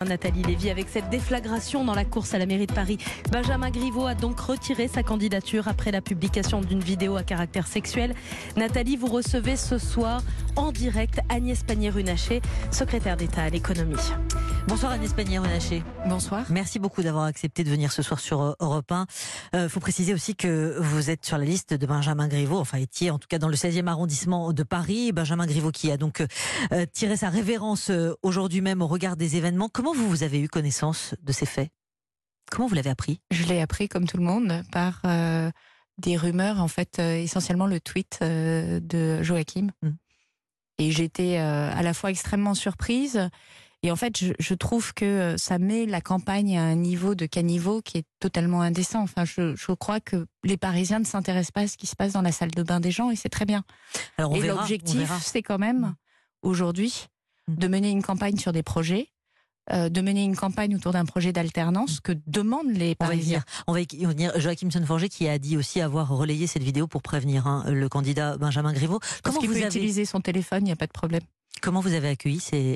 Nathalie Lévy, avec cette déflagration dans la course à la mairie de Paris. Benjamin Griveaux a donc retiré sa candidature après la publication d'une vidéo à caractère sexuel. Nathalie, vous recevez ce soir en direct Agnès Pannier-Runacher, secrétaire d'État à l'économie. Bonsoir Agnès Pannier-Runacher. Bonsoir. Merci beaucoup d'avoir accepté de venir ce soir sur Europe 1. Faut préciser aussi que vous êtes sur la liste de Benjamin Griveaux, enfin étiez en tout cas dans le 16e arrondissement de Paris. Benjamin Griveaux qui a donc tiré sa révérence aujourd'hui même au regard des événements. Comment vous avez eu connaissance de ces faits? Comment vous l'avez appris? Je l'ai appris comme tout le monde par des rumeurs, en fait essentiellement le tweet de Joachim. Et j'étais à la fois extrêmement surprise. Et en fait, je trouve que ça met la campagne à un niveau de caniveau qui est totalement indécent. Enfin, je crois que les Parisiens ne s'intéressent pas à ce qui se passe dans la salle de bain des gens, et c'est très bien. Alors et l'objectif, c'est quand même, aujourd'hui, de mener une campagne sur des projets, de mener une campagne autour d'un projet d'alternance que demandent les Parisiens. On va y venir. Joachim Son-Forget qui a dit aussi avoir relayé cette vidéo pour prévenir le candidat Benjamin Griveaux. Comment vous avez utilisé son téléphone, il n'y a pas de problème. Comment vous avez accueilli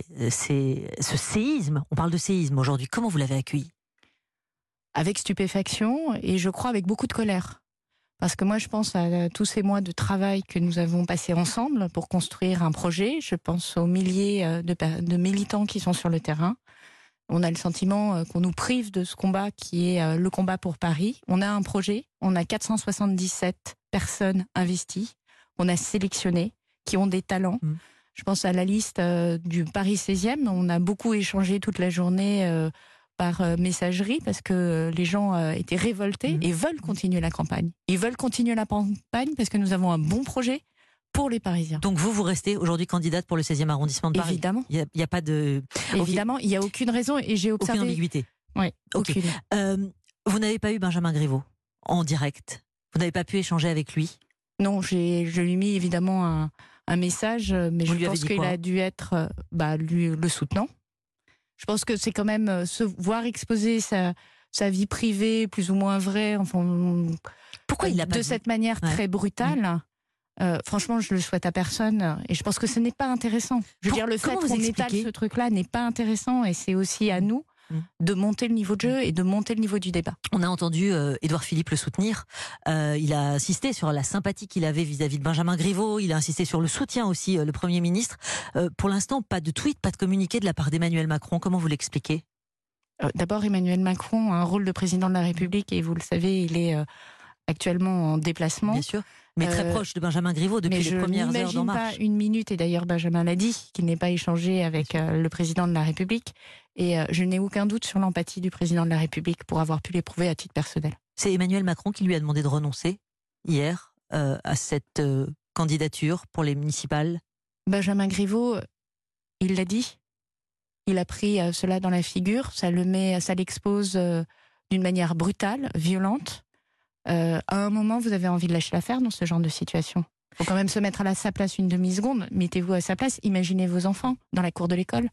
ce séisme? On parle de séisme aujourd'hui. Comment vous l'avez accueilli? Avec stupéfaction et je crois avec beaucoup de colère. Parce que moi, je pense à tous ces mois de travail que nous avons passés ensemble pour construire un projet. Je pense aux milliers de militants qui sont sur le terrain. On a le sentiment qu'on nous prive de ce combat qui est le combat pour Paris. On a un projet, on a 477 personnes investies, on a sélectionné, qui ont des talents. Je pense à la liste du Paris 16e. On a beaucoup échangé toute la journée par messagerie parce que les gens étaient révoltés et veulent continuer la campagne. Ils veulent continuer la campagne parce que nous avons un bon projet pour les Parisiens. Donc vous restez aujourd'hui candidate pour le 16e arrondissement de Paris? Évidemment. Il n'y a pas de... Évidemment, il n'y a aucune raison et j'ai observé... Aucune ambiguïté? Oui, aucune. Vous n'avez pas eu Benjamin Griveaux en direct? Vous n'avez pas pu échanger avec lui? Non, je lui ai mis évidemment un message, mais je pense qu'il a dû être lui, le soutenant. Je pense que c'est quand même se voir exposer sa vie privée, plus ou moins vraie, enfin, pourquoi il l'a pas de cette manière très brutale. Franchement, je le souhaite à personne, et je pense que ce n'est pas intéressant. Je veux dire, le fait qu'on étale ce truc-là n'est pas intéressant, et c'est aussi à nous de monter le niveau de jeu et de monter le niveau du débat. On a entendu Édouard Philippe le soutenir. Il a insisté sur la sympathie qu'il avait vis-à-vis de Benjamin Griveaux. Il a insisté sur le soutien aussi, le Premier ministre. Pour l'instant, pas de tweet, pas de communiqué de la part d'Emmanuel Macron. Comment vous l'expliquez? D'abord, Emmanuel Macron a un rôle de président de la République et vous le savez, il est actuellement en déplacement. Bien sûr, mais très proche de Benjamin Griveaux depuis les premières heures d'En Marche. Pas une minute, et d'ailleurs Benjamin l'a dit, qu'il n'est pas échangé avec le président de la République. Et je n'ai aucun doute sur l'empathie du président de la République pour avoir pu l'éprouver à titre personnel. C'est Emmanuel Macron qui lui a demandé de renoncer hier à cette candidature pour les municipales. Benjamin Griveaux, il l'a dit. Il a pris cela dans la figure. Ça l'expose d'une manière brutale, violente. À un moment, vous avez envie de lâcher l'affaire dans ce genre de situation. Il faut quand même se mettre à sa place une demi-seconde. Mettez-vous à sa place. Imaginez vos enfants dans la cour de l'école.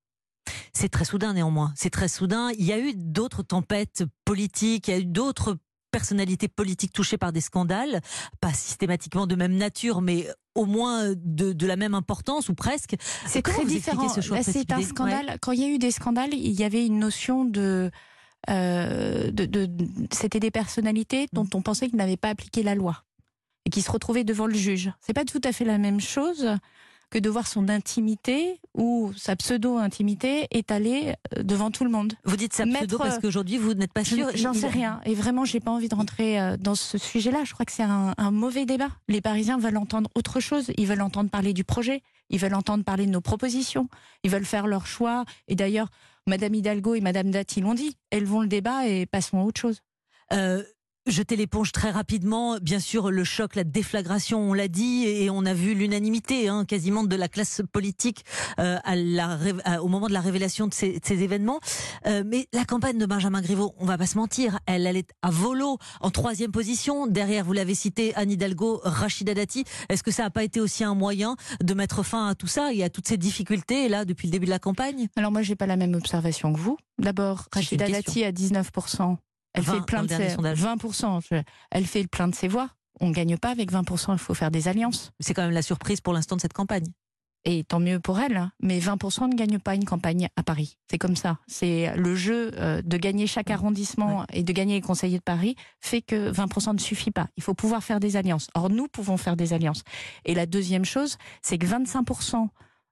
C'est très soudain néanmoins. C'est très soudain. Il y a eu d'autres tempêtes politiques, il y a eu d'autres personnalités politiques touchées par des scandales, pas systématiquement de même nature, mais au moins de la même importance ou presque. C'est très différent. Là, c'est un scandale. Ouais. Quand il y a eu des scandales, il y avait une notion c'était des personnalités dont on pensait qu'ils n'avaient pas appliqué la loi et qui se retrouvaient devant le juge. C'est pas tout à fait la même chose que de voir son intimité ou sa pseudo-intimité étalée devant tout le monde. Vous dites sa pseudo parce qu'aujourd'hui vous n'êtes pas sûr? J'en sais rien. Et vraiment, j'ai pas envie de rentrer dans ce sujet-là. Je crois que c'est un mauvais débat. Les Parisiens veulent entendre autre chose. Ils veulent entendre parler du projet. Ils veulent entendre parler de nos propositions. Ils veulent faire leur choix. Et d'ailleurs, Madame Hidalgo et Madame Dati l'ont dit. Elles vont le débat et passons à autre chose. Jeter l'éponge très rapidement, bien sûr le choc, la déflagration, on l'a dit, et on a vu l'unanimité quasiment de la classe politique au moment de la révélation de ces événements. Mais la campagne de Benjamin Griveaux, on va pas se mentir, elle est à volo, en 3e position. Derrière, vous l'avez cité, Anne Hidalgo, Rachida Dati. Est-ce que ça n'a pas été aussi un moyen de mettre fin à tout ça et à toutes ces difficultés là depuis le début de la campagne? Alors moi, j'ai pas la même observation que vous. D'abord, Rachida Dati à 19%. Elle fait le plein de ses 20%. Elle fait le plein de ses voix. On ne gagne pas avec 20%. Il faut faire des alliances. C'est quand même la surprise pour l'instant de cette campagne. Et tant mieux pour elle, hein. Mais 20% ne gagnent pas une campagne à Paris. C'est comme ça. C'est le jeu de gagner chaque arrondissement et de gagner les conseillers de Paris fait que 20% ne suffit pas. Il faut pouvoir faire des alliances. Or, nous pouvons faire des alliances. Et la deuxième chose, c'est que 25%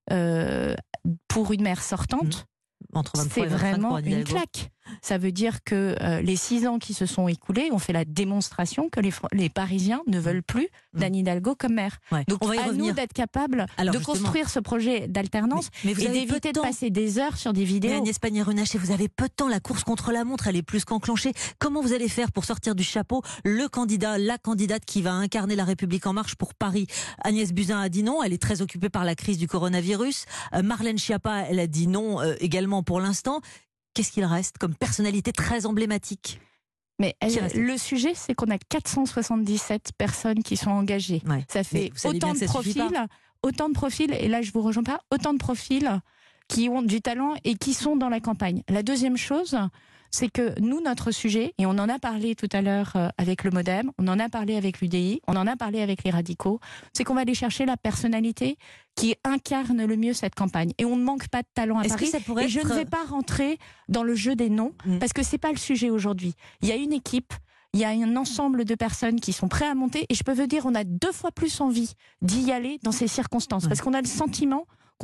pour une maire sortante, entre 23 c'est et 25 vraiment pour Anne une Hidalgo. claque. Ça veut dire que les 6 ans qui se sont écoulés ont fait la démonstration que les Parisiens ne veulent plus d'Anne Hidalgo comme maire. Ouais. Donc On va y à revenir. nous d'être capables Alors, de justement. construire ce projet d'alternance Mais vous et avez peu d'éviter de de temps. passer des heures sur des Mais vidéos. Agnès Pannier-Runacher, vous avez peu de temps. La course contre la montre, elle est plus qu'enclenchée. Comment vous allez faire pour sortir du chapeau le candidat, la candidate qui va incarner la République en marche pour Paris? Agnès Buzyn a dit non. Elle est très occupée par la crise du coronavirus. Marlène Schiappa, elle a dit non également pour l'instant. Qu'est-ce qu'il reste comme personnalité très emblématique? Mais Qui reste? le sujet, c'est qu'on a 477 personnes qui sont engagées. Ouais. Ça fait Mais vous savez bien autant que ça suffit pas. autant de profils, et là je vous rejoins pas, autant de profils qui ont du talent et qui sont dans la campagne. La deuxième chose, c'est que nous, notre sujet, et on en a parlé tout à l'heure avec le MoDem, on en a parlé avec l'UDI, on en a parlé avec les radicaux, c'est qu'on va aller chercher la personnalité qui incarne le mieux cette campagne. Et on ne manque pas de talent à Est-ce que Paris. ça pourrait Et je ne vais pas rentrer dans le jeu des noms, parce que c'est pas le sujet aujourd'hui. Il y a une équipe, il y a un ensemble de personnes qui sont prêts à monter, et je peux vous dire, on a 2 fois plus envie d'y aller dans ces circonstances, parce qu'on a le sentiment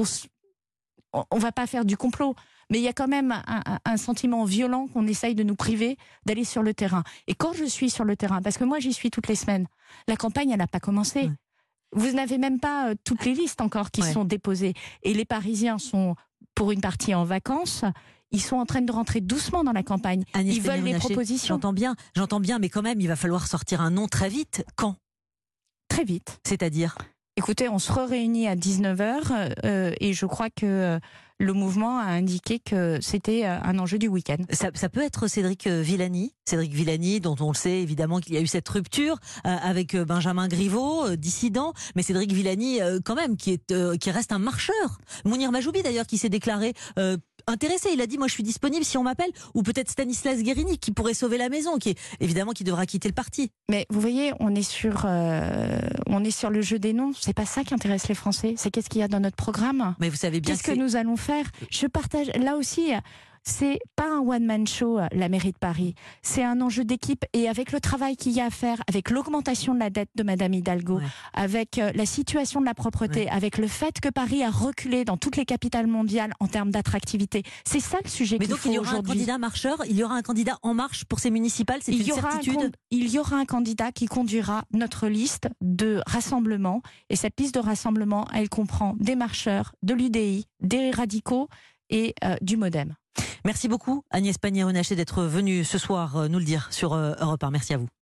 on va pas faire du complot, mais il y a quand même un sentiment violent qu'on essaye de nous priver d'aller sur le terrain. Et quand je suis sur le terrain, parce que moi j'y suis toutes les semaines, la campagne elle n'a pas commencé. Ouais. Vous n'avez même pas toutes les listes encore qui sont déposées. Et les Parisiens sont pour une partie en vacances. Ils sont en train de rentrer doucement dans la campagne. Agnès Ils veulent les Pannier-Runacher, propositions. J'entends bien, mais quand même, il va falloir sortir un nom très vite. Quand? Très vite. C'est-à-dire? Écoutez, on se réunit à 19h et je crois que le mouvement a indiqué que c'était un enjeu du week-end. Ça peut être Cédric Villani. Cédric Villani, dont on le sait évidemment qu'il y a eu cette rupture avec Benjamin Griveaux, dissident. Mais Cédric Villani, quand même, qui reste un marcheur. Mounir Majoubi, d'ailleurs, qui s'est déclaré intéressé. Il a dit, moi, je suis disponible si on m'appelle. Ou peut-être Stanislas Guérini, qui pourrait sauver la maison, qui devra quitter le parti. Mais vous voyez, on est sur le jeu des noms. C'est pas ça qui intéresse les Français. C'est qu'est-ce qu'il y a dans notre programme. Mais vous savez bien qu'est-ce que nous allons faire. Je partage là aussi. C'est pas un one-man show, la mairie de Paris. C'est un enjeu d'équipe, et avec le travail qu'il y a à faire, avec l'augmentation de la dette de Madame Hidalgo, avec la situation de la propreté, avec le fait que Paris a reculé dans toutes les capitales mondiales en termes d'attractivité. C'est ça le sujet qu'il faut aujourd'hui. Mais donc il y aura un candidat marcheur, il y aura un candidat en marche pour ces municipales, c'est une certitude. Il y aura un candidat qui conduira notre liste de rassemblement, et cette liste de rassemblement, elle comprend des marcheurs, de l'UDI, des radicaux et du MoDem. Merci beaucoup Agnès Pannier-Runacher d'être venue ce soir nous le dire sur Europe 1. Merci à vous.